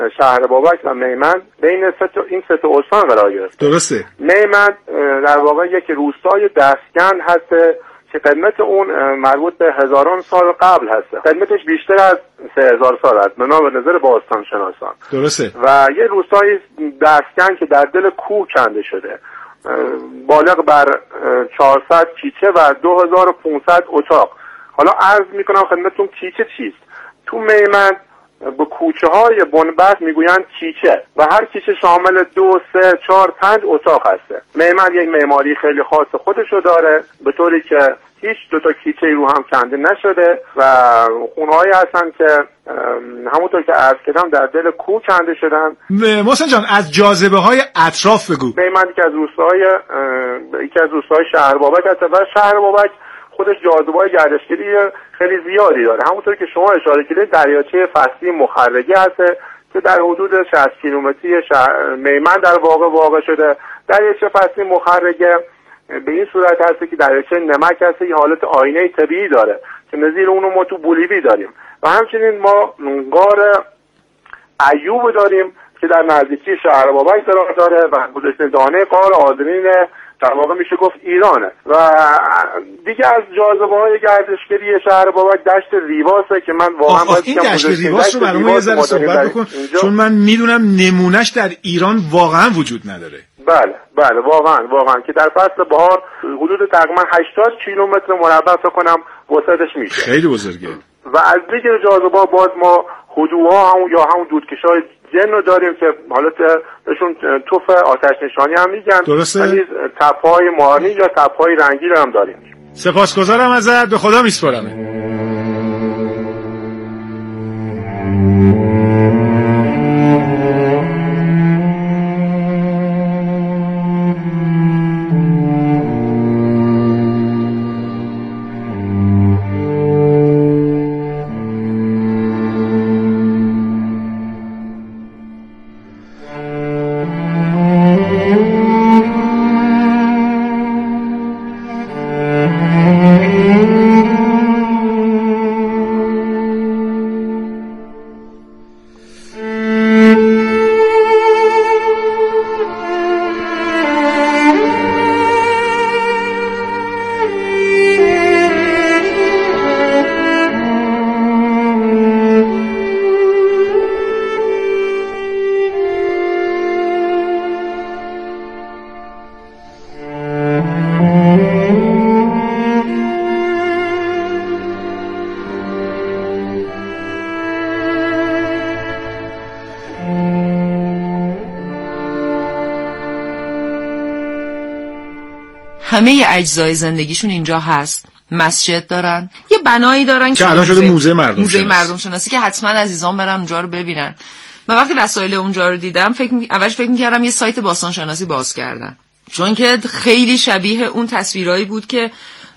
شهر بابک و میمند بین این سه تا استان قرار گرفته. درسته. میمند در واقع یک روستای دستگند هست که قدمت اون مربوط به هزاران سال قبل هست. قدمتش بیشتر از 3000 سال است به نظر باستان شناسان. درسته. و یه روستای دستگند که در دل کوه کنده شده، بالغ بر 400 کیچه و 2500 اتاق. حالا عرض میکنم خدمتتون کیچه چیست. تو میمند به کوچه های بنبست میگویند کیچه و هر کیچه شامل 2 3 4 5 اتاق هسته. میمند یک معماری خیلی خاص خودشو داره، به طوری که هیچ دوتا کیچه رو هم کنده نشده و خونه‌هایی هستن که همونطور که عرض کردم در دل کوه کنده شدن. محسن جان از جاذبه‌های اطراف بگو. میمند یکی از روستاهای شهر بابک هست و شهر بابک خودش جاذبه‌های گردشگری خیلی زیادی داره. همونطور که شما اشاره کردید دریاچه فصلی مخرجه هست که در حدود 60 کیلومتری میمند در واقع شده. دریاچه فصلی مخرجه به این صورت هست که دریاچه نمک هست، یه حالت آینه طبیعی داره که نظیر اونو ما تو بولیوی داریم و همچنین ما غار ایوب داریم که در نزدیکی شهر بابک قرار داره و بزرگترین دانه غار آذرین در واقع میشه گفت ایرانه. و دیگه از جاذبه‌های گردشگری شهر بابک دشت ریواسه که من واقعا این دشت ریواس رو برام یه ذره صحبت بکن چون من میدونم نمونهش در ایران واقعا وجود نداره. بله واقعا که در فصل بهار حدود تقریبا 80 کیلومتر مربع فکر کنم وسعتش میشه. خیلی بزرگه. و از دیگر جاذبه‌ها باز ما هدوها یا همون دودکشای جن رو داریم که حالت بهشون توف آتش نشانی هم میگن. درسته. ولی تپه‌های مارنی یا تپه‌های رنگی رو هم داریم. سپاسگزارم ازت، به خدا میسپارم. همه اجزای زندگیشون اینجا هست. مسجد دارن، یه بنایی دارن که الان شده موزه مردم شناسی که حتما عزیزان برن اونجا رو ببینن. من وقتی وسایل اونجا رو دیدم اولش فکر می‌کردم یه سایت باستان شناسی باز کردن، چون که خیلی شبیه اون تصویرایی بود که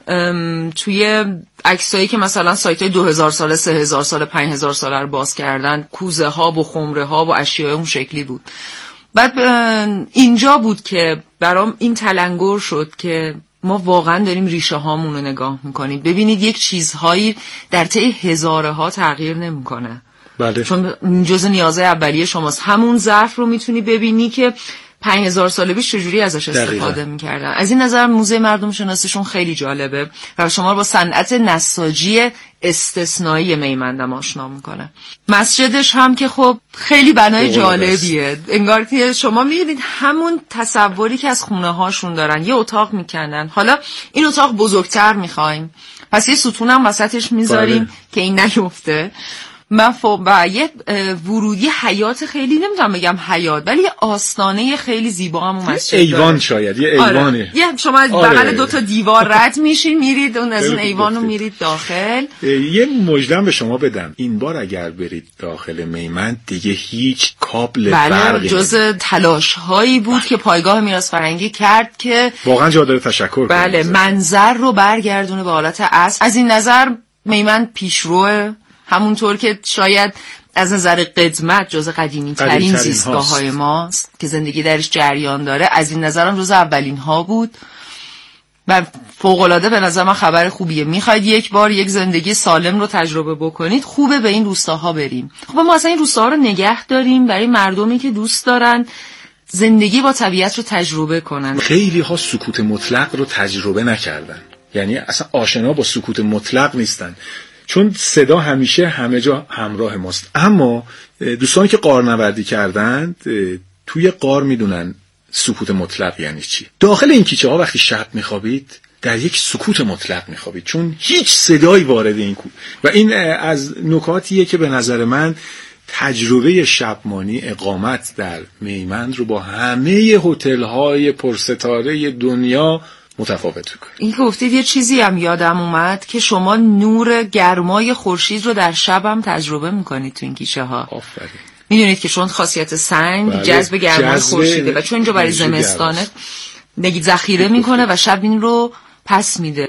توی عکسایی که مثلا سایت‌های 2000 ساله، 3000 ساله، 5000 ساله رو باز کردن، کوزه ها و خمره ها و اشیاء اون شکلی بود. بعد اینجا بود که برام این تلنگر شد که ما واقعا داریم ریشه هامون رو نگاه میکنیم. ببینید یک چیزهایی در طی هزاره ها تغییر نمیکنه. بله. چون جزء نیازهای اولیه شماست. همون ظرف رو میتونی ببینی که 5000 سال پیش چجوری ازش استفاده میکردن. از این نظر موزه مردم شناسیشون خیلی جالبه و شما با صنعت نساجی استثنایی میمندم آشنا میکنه. مسجدش هم که خب خیلی بنای جالبیه، انگار که شما میبینید همون تصوری که از خونه هاشون دارن. یه اتاق میکنن، حالا این اتاق بزرگتر میخوایم پس یه ستون هم وسطش میذاریم که این نیفته. و یه ورودی حیات خیلی نمیتونم بگم حیات، ولی یه آستانه خیلی زیبا هم مسجد ایوان داره. شاید یه ایوانه. یه شما بغل 2 تا دیوار رد میشین میرید اون از اون ایوانو میرید داخل. یه مژدم به شما بدم، این بار اگر برید داخل میمند دیگه هیچ کابل برقی جز تلاش هایی بود که پایگاه میراث فرهنگی کرد که واقعا جا داره تشکر کنم. بله، منظر رو برگردونه به حالت اصل. از این نظر میمند پیشروه، همونطور که شاید از نظر قدمت جز قدیمی ترین زیستگاه های ماست که زندگی درش جریان داره. از این نظرم جز اولین ها بود و فوق‌العاده به نظر من خبر خوبیه. میخواید یک بار یک زندگی سالم رو تجربه بکنید، خوبه به این روستاها بریم. خب ما اصلا این روستاها رو نگه داریم برای مردمی که دوست دارن زندگی با طبیعت رو تجربه کنن. خیلی ها سکوت مطلق رو تجربه نکردن، یعنی اصلا آشنا با سکوت مطلق نیستن، چون صدا همیشه همه جا همراه ماست. اما دوستانی که غارنوردی کردند توی غار میدونن سکوت مطلق یعنی چی. داخل این کیچه ها وقتی شب میخوابید در یک سکوت مطلق میخوابید، چون هیچ صدایی وارد این و این از نکاتیه که به نظر من تجربه شبمانی اقامت در میمند رو با همه هتل‌های پرستاره دنیا متفاوت می‌کنه. این که گفتید یه چیزی هم یادم اومد که شما نور گرمای خورشید رو در شب هم تجربه می‌کنید تو این کیشه ها. آفرین. میدونید که چون خاصیت سنگ جذب گرمای خورشیده و چون اینجا برای زمستانه نگید ذخیره میکنه و شب این رو پس میده.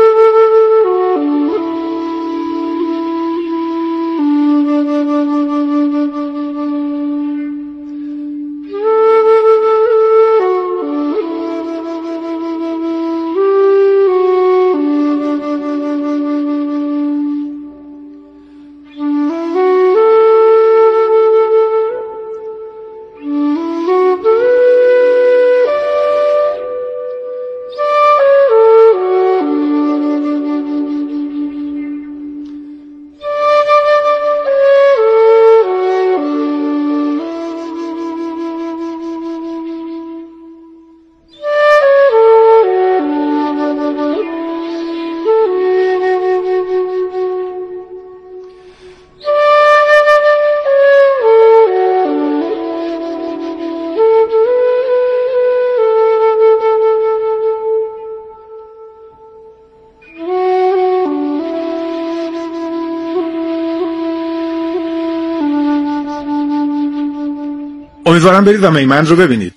امیدوارم برید و میمند رو ببینید.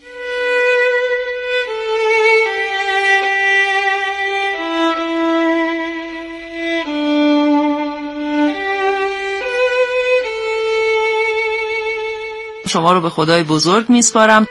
شما رو به خدای بزرگ میسپارم.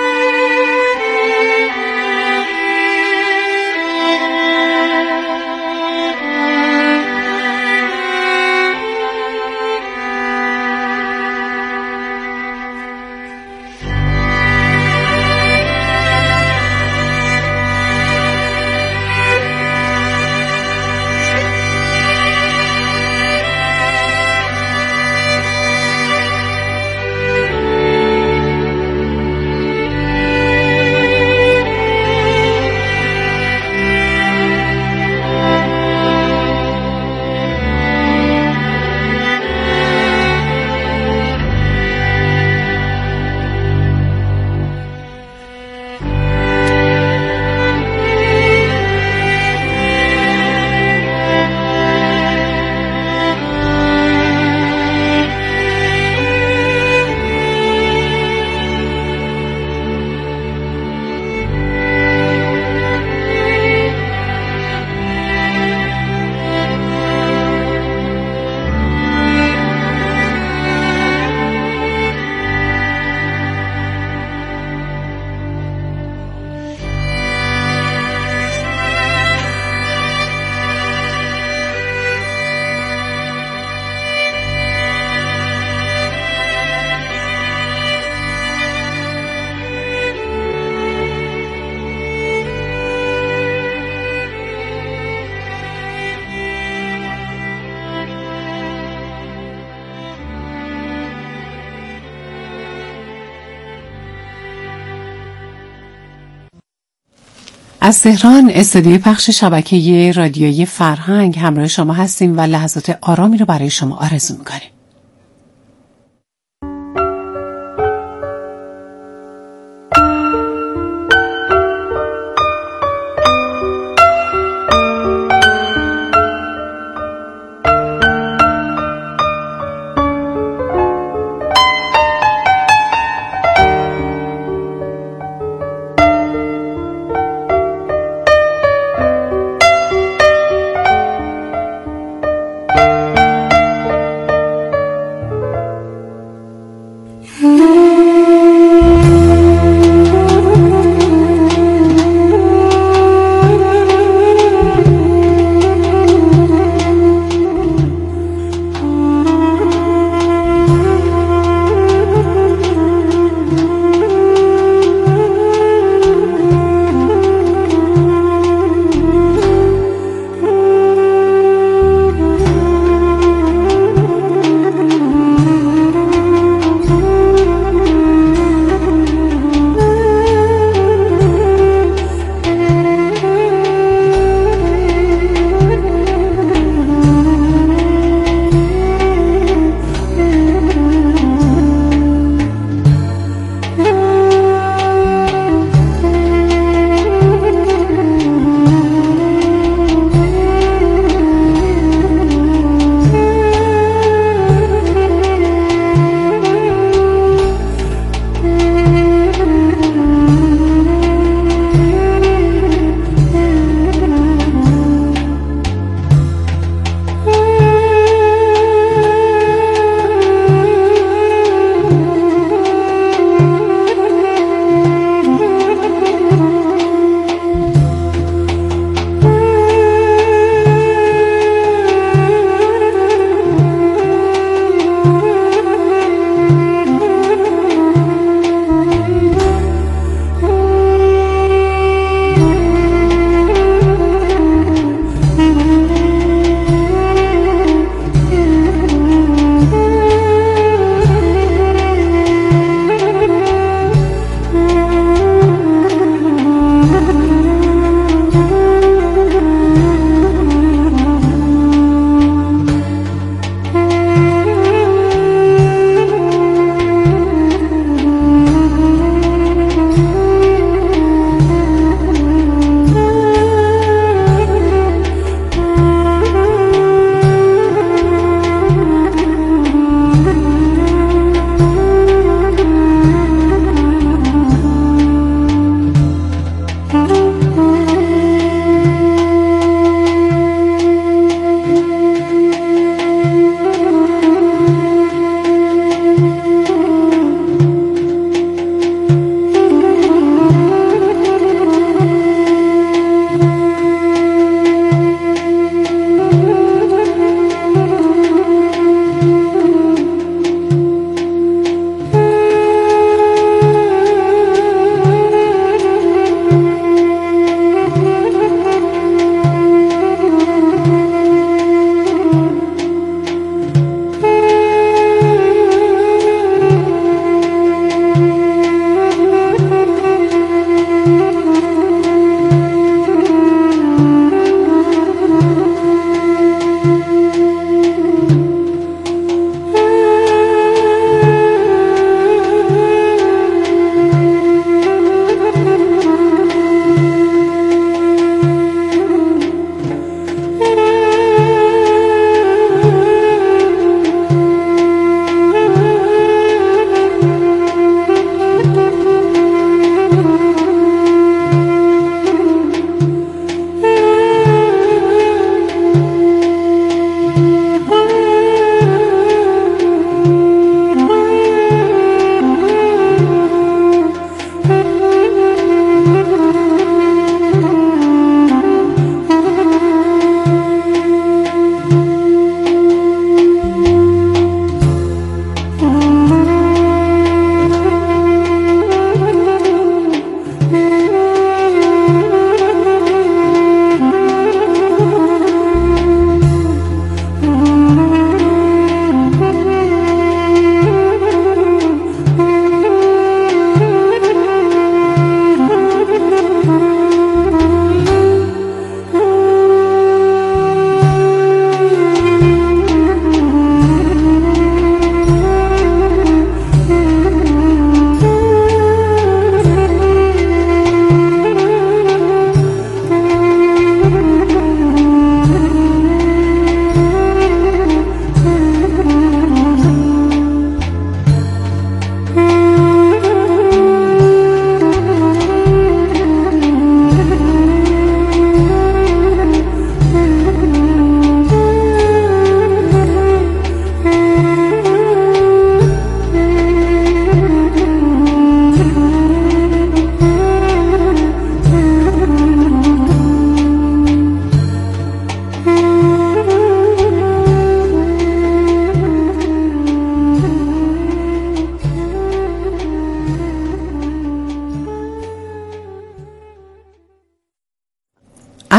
از تهران استودیوی پخش شبکه رادیویی فرهنگ همراه شما هستیم و لحظات آرامی رو برای شما آرزو می‌کنیم.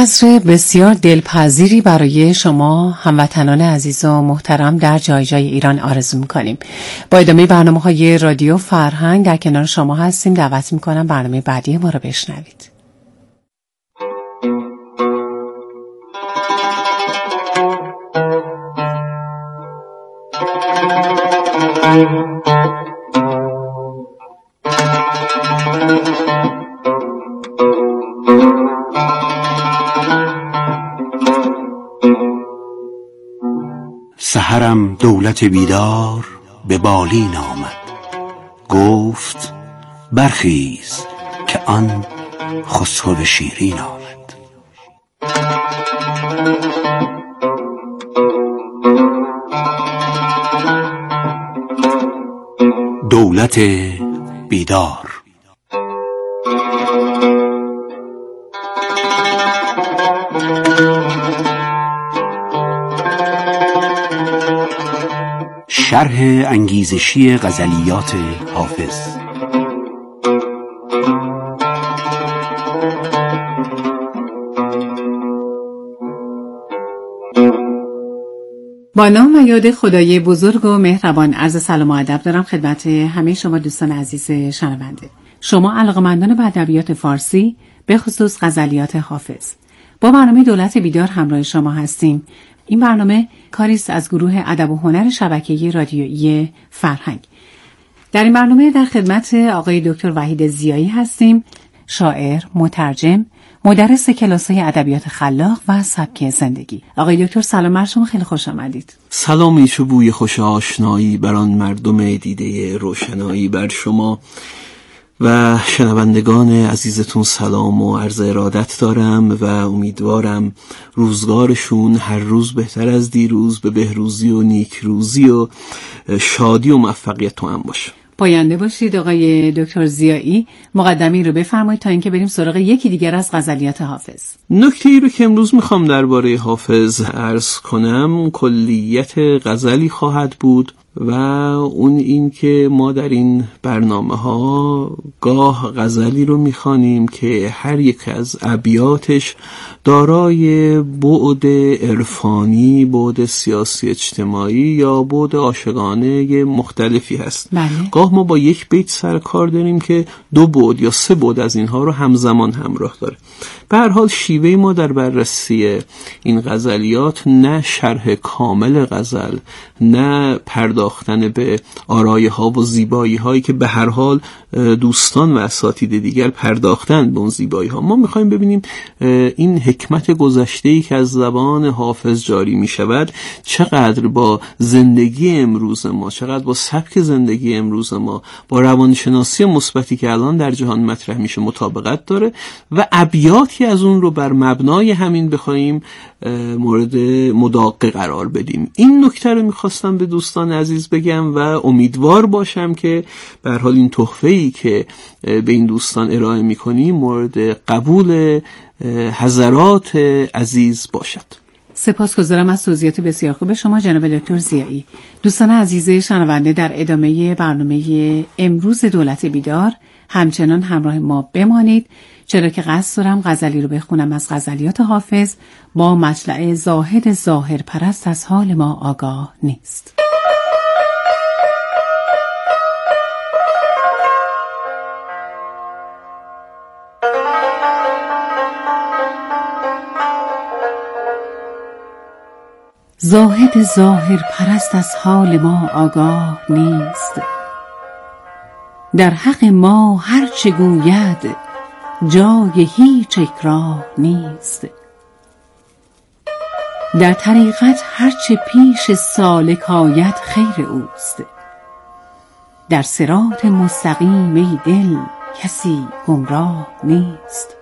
عصر بسیار دلپذیری برای شما هموطنان عزیز و محترم در جای جای ایران آرزو می‌کنیم. با ادامه برنامه‌های رادیو فرهنگ در کنار شما هستیم. دعوت می‌کنم برنامه بعدی ما رو بشنوید. سحرم دولت بیدار به بالین آمد، گفت برخیز که آن خسرو شیرین آمد. دولت بیدار. شرح انگیزشی غزلیات حافظ. با نام و یاد خدای بزرگ و مهربان عرض سلام و ادب دارم خدمت همه شما دوستان عزیز شنونده. شما علاقه‌مندان به ادبیات فارسی، به خصوص غزلیات حافظ. با برنامه دولت بیدار همراه شما هستیم. این برنامه کاری است از گروه ادب و هنر شبکه رادیویی فرهنگ. در این برنامه در خدمت آقای دکتر وحید ضیایی هستیم، شاعر، مترجم، مدرس کلاس‌های ادبیات خلاق و سبک زندگی. آقای دکتر سلام بر شما، خیلی خوش آمدید. سلامی چو بوی خوش آشنایی بر آن مردم دیده روشنایی بر شما و شنوندگان عزیزتون سلام و عرض ارادت دارم و امیدوارم روزگارشون هر روز بهتر از دیروز به بهروزی و نیکروزی و شادی و موفقیت تو هم باشه. پاینده باشید آقای دکتر ضیایی. مقدمی رو بفرمایید تا اینکه بریم سراغ یکی دیگر از غزلیات حافظ. نکته‌ای رو که امروز میخوام درباره حافظ عرض کنم کلیت غزلی خواهد بود و اون این که ما در این برنامه ها گاه غزلی رو میخوانیم که هر یک از ابیاتش دارای بعد عرفانی، بعد سیاسی اجتماعی یا بعد عاشقانه مختلفی هست. بله. گاه ما با یک بیت سر کار داریم که دو بعد یا سه بعد از اینها رو همزمان همراه داره. به هر حال شیوه ما در بررسی این غزلیات نه شرح کامل غزل، نه پرداختن به آرایه ها و زیبایی هایی که به هر حال دوستان و اساتید دیگر پرداختن به اون زیبایی ها. ما میخوایم ببینیم این حکمت گذشته‌ای که از زبان حافظ جاری می شود چقدر با زندگی امروز ما، چقدر با سبک زندگی امروز ما، با روانشناسی مثبتی که الان در جهان مطرح میشه مطابقت داره و ابیاتی از اون رو بر مبنای همین بخوایم مورد مداقه قرار بدیم. این نکته رو میخواستم به دوستان عزیز بگم و امیدوار باشم که به هر حال این تحفه‌ای که به این دوستان ارائه میکنیم مورد قبول حضرات عزیز باشد. سپاسگزارم از توضیحات بسیار خوب شما جناب دکتر ضیایی. دوستان عزیز شنونده، در ادامه برنامه امروز دولت بیدار همچنان همراه ما بمانید، چرا که قصد دارم غزلی رو بخونم از غزلیات حافظ با مطلع زاهد ظاهر پرست از حال ما آگاه نیست. زاهد ظاهر پرست از حال ما آگاه نیست، در حق ما هر چه گوید جای هیچ اکراه نیست. در طریقت هر چه پیش سالک آید خیر اوست، در صراط مستقیم ای دل کسی گمراه نیست.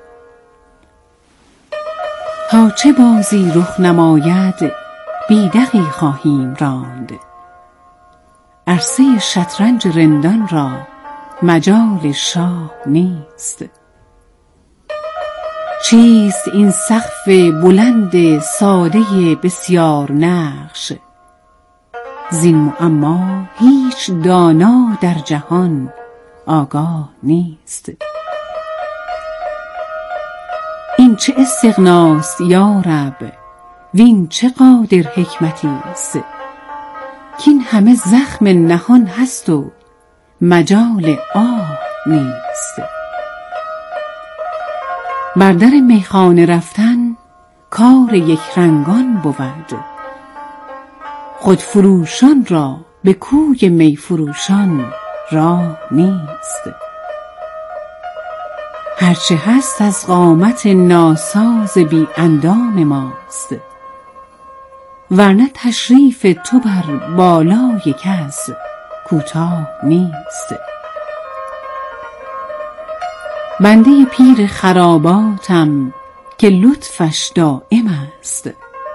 تا چه بازی رخ نماید بیدقی خواهیم راند، عرصه شطرنج رندان را مجال شاه نیست. چیست این سقف بلند ساده بسیار نقش، زین معما هیچ دانا در جهان آگاه نیست. این این چه استغناست یا رب، وین چه قادر حکمتیست، کین همه زخم نهان هست و مجال آه نیست. بر در میخانه رفتن کار یک رنگان بود، خود فروشان را به کوی می فروشان راه نیست. هرچه هست از قامت ناساز بی اندام ماست، ورنه تشریف تو بر بالای کس کوتاه نیست. بنده پیر خراباتم که لطفش دائم است،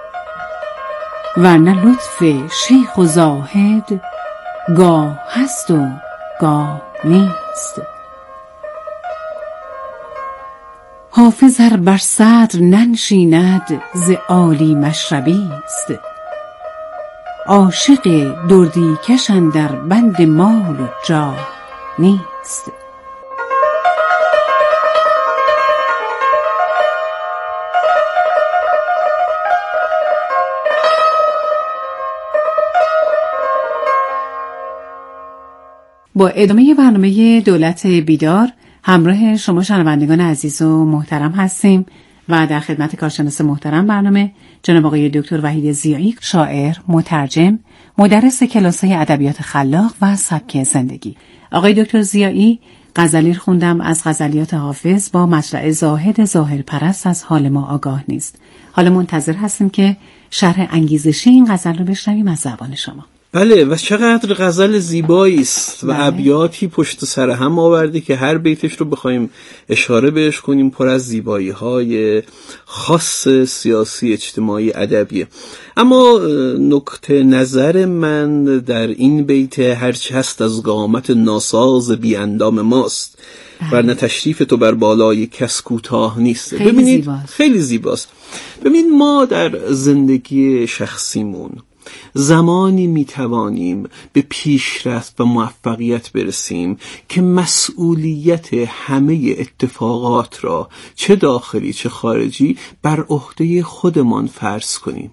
ورنه لطف شیخ و زاهد گاه هست و گاه نیست. حافظ ار بر صدر ننشیند ز عالی مشربی است، عاشق دردی کش اندر بند مال و جاه نیست. با ادامه برنامه دولت بیدار همراه شما شنوندگان عزیز و محترم هستیم و در خدمت کارشناس محترم برنامه جناب آقای دکتر وحید ضیایی، شاعر، مترجم، مدرس کلاس‌های ادبیات خلاق و سبک زندگی. آقای دکتر ضیایی غزلی خوندم از غزلیات حافظ با مطلع زاهد ظاهر پرست از حال ما آگاه نیست. حالا منتظر هستیم که شرح انگیزشی این غزل رو بشنویم از زبان شما. بله، و چقدر غزل زیبایی است و ابیاتی پشت سر هم آورده که هر بیتش رو بخوایم اشاره بهش کنیم پر از زیبایی‌های خاص سیاسی اجتماعی ادبیه. اما نکته نظر من در این بیت هرچه هست از قامت ناساز بی اندام ماست، ورنه تشریف تو بر بالای کس کوتاه نیست. ببینید خیلی زیباست. ببینید ما در زندگی شخصیمون زمانی میتوانیم به پیشرفت و موفقیت برسیم که مسئولیت همه اتفاقات را چه داخلی چه خارجی بر عهده خودمان فرض کنیم.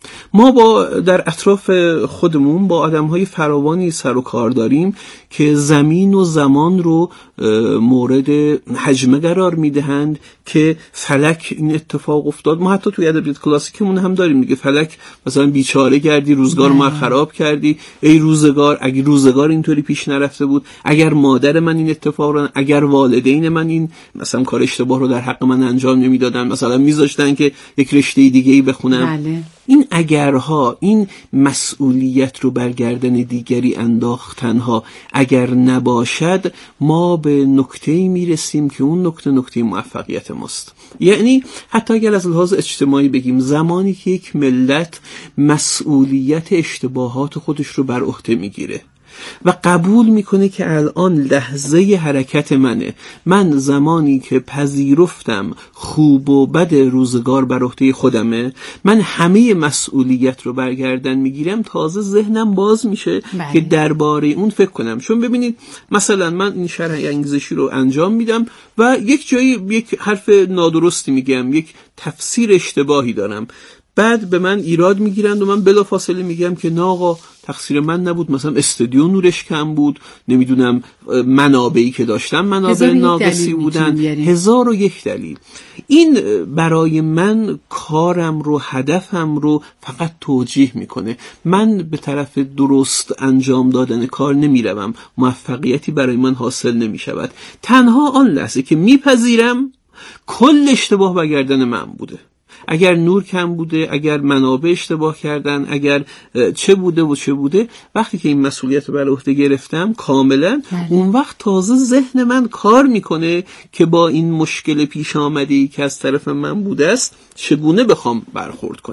ما در اطراف خودمون با آدم‌های فراوانی سر و کار داریم که زمین و زمان رو مورد هجمه قرار میدهند که فلک این اتفاق افتاد. ما حتی توی ادبیات کلاسیکمون هم داریم دیگه، فلک مثلا بیچاره کردی، روزگار ما خراب کردی، ای روزگار اگه روزگار اینطوری پیش نرفته بود، اگر مادر من این اتفاق رو، اگر والدین من این مثلا کار اشتباه رو در حق من انجام نمیدادن، مثلا میذاشتن که یک رشته دیگه‌ای بخونم. بله. این اگرها، این مسئولیت رو بر گردن دیگری انداختنها اگر نباشد، ما به نکته‌ای میرسیم که اون نکته موفقیت ماست. یعنی حتی اگر از لحاظ اجتماعی بگیم، زمانی که یک ملت مسئولیت اشتباهات خودش رو بر عهده میگیره و قبول میکنه که الان لحظه حرکت منه، من زمانی که پذیرفتم خوب و بد روزگار بر عهده خودمه، من همه مسئولیت رو برگردن میگیرم، تازه ذهنم باز میشه که درباره اون فکر کنم. چون ببینید مثلا من این شرح انگیزشی رو انجام میدم و یک جایی یک حرف نادرستی میگم، یک تفسیر اشتباهی دارم، بعد به من ایراد میگیرند و من بلافاصله میگم که نه آقا تقصیر من نبود، مثلا استودیو نورش کم بود، نمیدونم منابعی که داشتم منابع ناقصی بودن، 1001 دلیل. این برای من کارم رو، هدفم رو فقط توجیه میکنه. من به طرف درست انجام دادن کار نمیروم، موفقیتی برای من حاصل نمیشود. تنها آن لحظه که میپذیرم کل اشتباه برگردن من بوده، اگر نور کم بوده، اگر منابع اشتباه کردن، اگر چه بوده، وقتی که این مسئولیت رو بر عهده گرفتم کاملا، اون وقت تازه ذهن من کار میکنه که با این مشکل پیش آمده‌ای که از طرف من بوده است چگونه بخوام برخورد کنم.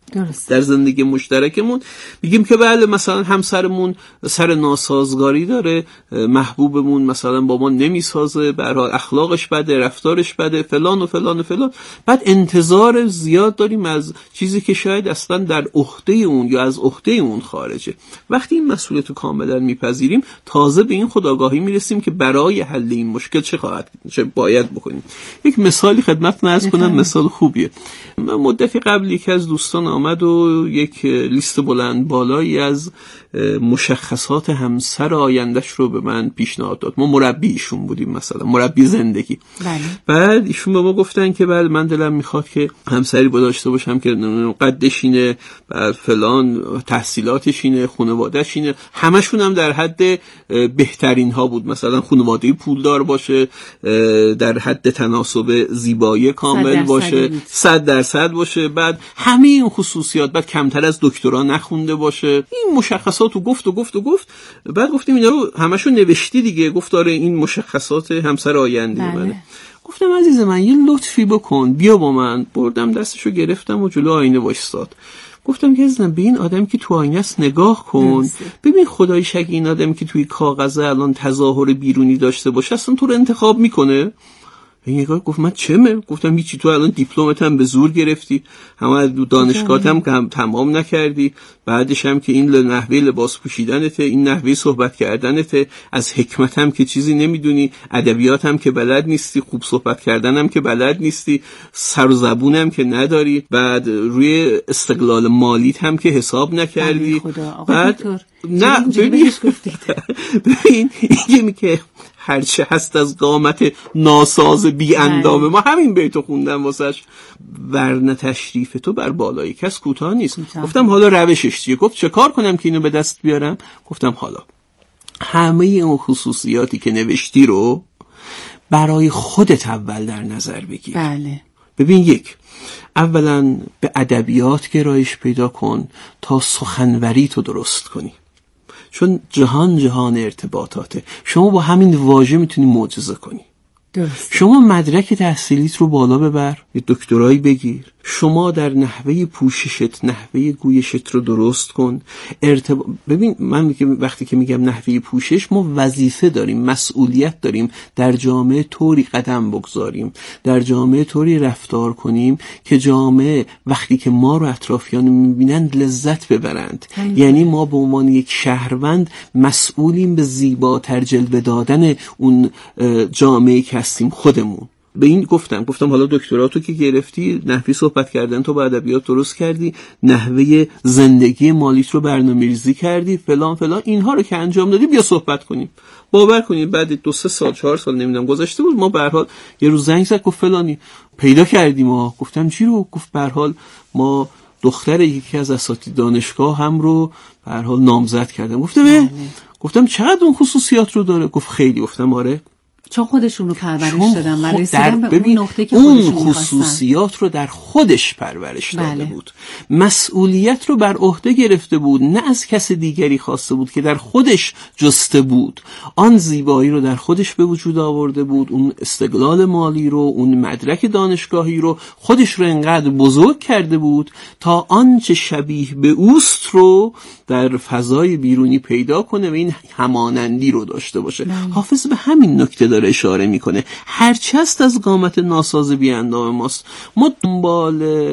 درست. در زندگی مشترکمون میگیم که بله مثلا همسرمون سر ناسازگاری داره، محبوبمون مثلا با ما نمیسازه، به هر حال اخلاقش بده، رفتارش بده، فلان و فلان و فلان. بعد انتظار زیاد داریم از چیزی که شاید اصلا در عهده اون یا از عهده اون خارجه. وقتی این مسئولیت رو کاملا میپذیریم تازه به این خودآگاهی میرسیم که برای حل این مشکل چه باید بکنیم. یک مثالی خدمتتون عرض کنم، مثال خوبیه. مدتی قبل یکی از دوستان آمد و یک لیست بلند بالایی از مشخصات همسر آیندهش رو به من پیشنهاد داد. ما مربی ایشون بودیم، مثلا مربی زندگی. بله. بعد ایشون به ما گفتن که بله من دلم میخواد که همسری داشته باشم که قدش اینه، فلان، تحصیلاتش اینه، خانواده‌اش اینه. همشون هم در حد بهترین ها بود، مثلا خانواده پولدار باشه، در حد تناسب زیبایی کامل باشه، 100% باشه، بعد همه این خصوصیات، بعد کمتر از دکترا نخونده باشه. این مشخصات رو گفت. بعد گفتیم اینا رو همشون نوشتی دیگه؟ گفت آره این مشخصات همسر آینده منه. گفتم عزیز من یه لطفی بکن، بیا با من. بردم دستشو گرفتم و جلو آینه وایساد. گفتم که عزیزم به این آدم که تو آینه است نگاه کن، ببین خدای شک این آدم که توی کاغذ الان تظاهر بیرونی داشته باشه اصلا تو رو انتخاب میکنه؟ این نگاه گفت من چمه؟ گفتم هیچی، تو الان دیپلمت هم به زور گرفتی، همه دانشگاهت هم تمام نکردی، بعدش هم که این نحوه لباس پوشیدنته، این نحوه صحبت کردنته، از حکمت هم که چیزی نمیدونی، ادبیات هم که بلد نیستی، خوب صحبت کردن هم که بلد نیستی، سر و زبون هم که نداری، بعد روی استقلال مالیت هم که حساب نکردی. بعد نه ببین این که هرچه هست از قامت ناساز بی اندامه، ما همین بیتو خوندم واسش، ورنه تشریف تو بر بالای کس کوتاه نیست. گفتم حالا روشش چیه؟ گفت چه کار کنم که اینو به دست بیارم؟ گفتم حالا همه اون خصوصیاتی که نوشتی رو برای خودت اول در نظر بگیر. بله. ببین، یک، اولا به ادبیات گرایش پیدا کن تا سخنوری تو درست کنی، چون جهان ارتباطاته. شما با همین واژه میتونی معجزه کنی. درست. شما مدرک تحصیلیت رو بالا ببر، یه دکترایی بگیر، شما در نحوه پوششت، نحوه گویشت رو درست کن. ببین من وقتی که میگم نحوه پوشش، ما وظیفه داریم، مسئولیت داریم در جامعه طوری قدم بگذاریم، در جامعه طوری رفتار کنیم که جامعه وقتی که ما رو اطرافیان میبینند لذت ببرند. یعنی ما به عنوان یک شهروند مسئولیم به زیباتر جلوه دادن اون جامعه که هستیم خودمون. به این گفتم حالا دکتراتو که گرفتی، نحوه صحبت کردن تو با ادبیات درست کردی، نحوه زندگی مالیت رو برنامه‌ریزی کردی، فلان اینها رو که انجام دادی، بیا صحبت کنیم. باور کنید بعد 2-3 سال 4 سال نمیدونم گذشته بود، ما به هر حال یه روز زنگ زد گفت فلانی پیدا کردیم. ما گفتم چی رو؟ گفت به هر حال ما دختر یکی از اساتید دانشگاه هم رو به هر حال نامزد کردم. گفتم چقدر اون خصوصیات رو داره؟ گفت خیلی. گفتم آره، چون خودشون رو پرورش دادن و رسیدن به اون نقطه که اون خودشون خصوصیات رو در خودش پرورش داده. بله. بود، مسئولیت رو بر عهده گرفته بود، نه از کس دیگری خواسته بود، که در خودش جسته بود، آن زیبایی رو در خودش به وجود آورده بود، اون استقلال مالی رو، اون مدرک دانشگاهی رو خودش رو انقدر بزرگ کرده بود تا آنچه شبیه به اوست رو در فضای بیرونی پیدا کنه و این همانندی رو داشته باشه. حافظ به همین نکته داره اشاره میکنه. هرچه است از قامت ناساز بی اندام ماست. ما دنبال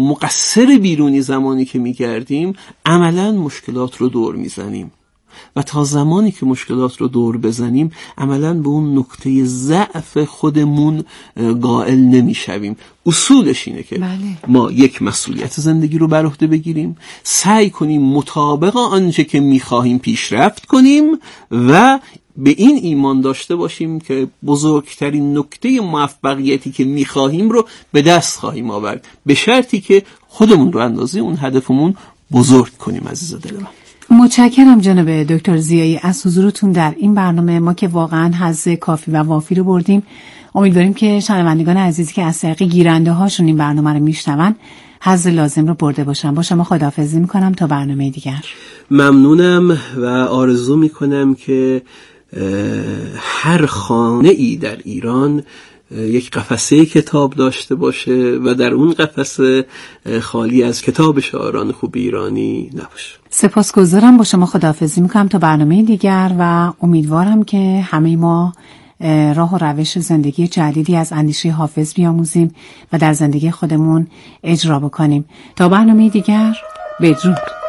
مقصر بیرونی زمانی که میگردیم عملا مشکلات رو دور میزنیم و تا زمانی که مشکلات رو دور بزنیم عملا به اون نقطه ضعف خودمون قائل نمیشویم. اصولش اینه که ما یک مسئولیت زندگی رو بر عهده بگیریم، سعی کنیم مطابق آنچه که میخواهیم پیشرفت کنیم و به این ایمان داشته باشیم که بزرگترین نکته موفقیتی که میخواهیم رو به دست خواهیم آورد، به شرطی که خودمون رو اندازه اون هدفمون بزرگ کنیم. عزیز دل من، متشکرم جناب دکتر زیایی از حضورتون در این برنامه. ما که واقعا حظ کافی و وافی رو بردیم. امیدواریم که شنوندگان عزیزی که از طریق گیرنده هاشون این برنامه رو میشنون حظ لازم رو برده باشن. با شما خداحافظی میکنم تا برنامه دیگر. ممنونم و آرزو میکنم که هر خانه ای در ایران یک قفسه کتاب داشته باشه و در اون قفسه خالی از کتاب شاعران خوب ایرانی نباشه. سپاسگزارم، با شما خداحافظی میکنم تا برنامه دیگر و امیدوارم که همه ما راه و روش زندگی جدیدی از اندیشه حافظ بیاموزیم و در زندگی خودمون اجرا بکنیم. تا برنامه دیگر، بدرود.